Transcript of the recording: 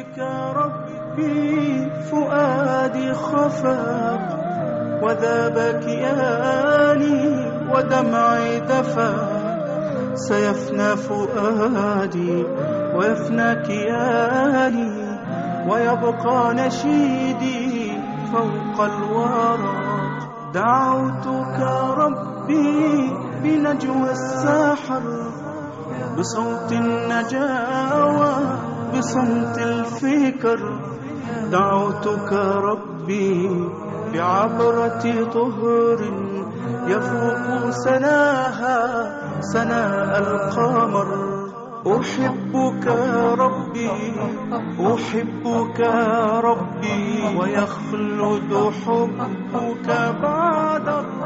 بك ربي فؤادي خفق وذاب كياني ودمعي دفا. سيفنى فؤادي ويفنى كياني ويبقى نشيدي فوق الورق. دعوتك ربي بنجوى الساحر بصوت النجاوى بصمت الفكر. دعوتك ربي بعبرة طهر يفوق سناها سناء القمر. أحبك ربي أحبك ربي ويخلد حبك بعد